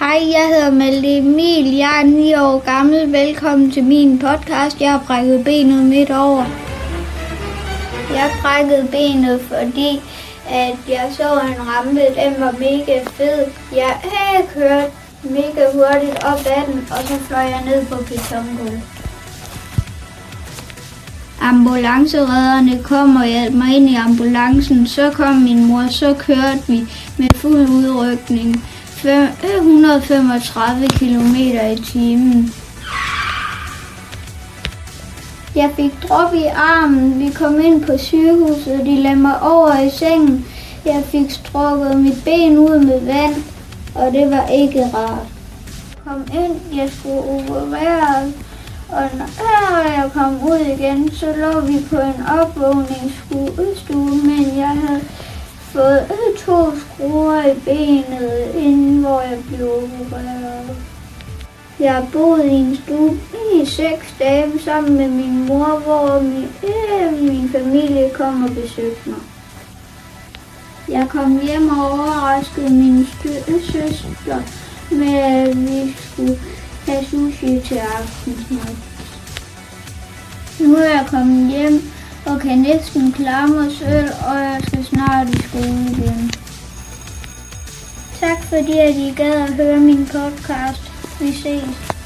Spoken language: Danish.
Hej, jeg hedder Malte Emil. Jeg er 9 år gammel. Velkommen til min podcast. Jeg har brækket benet midt over. Jeg brækkede benet, fordi at jeg så en rampe. Den var mega fed. Jeg havde kørt mega hurtigt op ad den, og så fløj jeg ned på betongulvet. Ambulanceredderne kom og hjalp mig ind i ambulancen. Så kom min mor, så kørte vi med fuld udrykning. 135 km/t. Jeg fik drop i armen. Vi kom ind på sygehuset, og de lagde mig over i sengen. Jeg fik strukket mit ben ud med vand, og det var ikke rart. Jeg kom ind, jeg skulle opereres, og når jeg kom ud igen, så lå vi på en opvågningsstue, men jeg havde fået 2 skruer i benet, inden hvor jeg blev opereret. Jeg har boet i en stue i 6 dage sammen med min mor, hvor min familie kom og besøgte mig. Jeg kom hjem og overraskede min søster med, at vi skulle have sushi til aftensmad. Nu er jeg kommet hjem og kan næsten klare mig selv, og jeg skal snart i skole igen. Tak fordi at I gad at høre min podcast. Vi ses.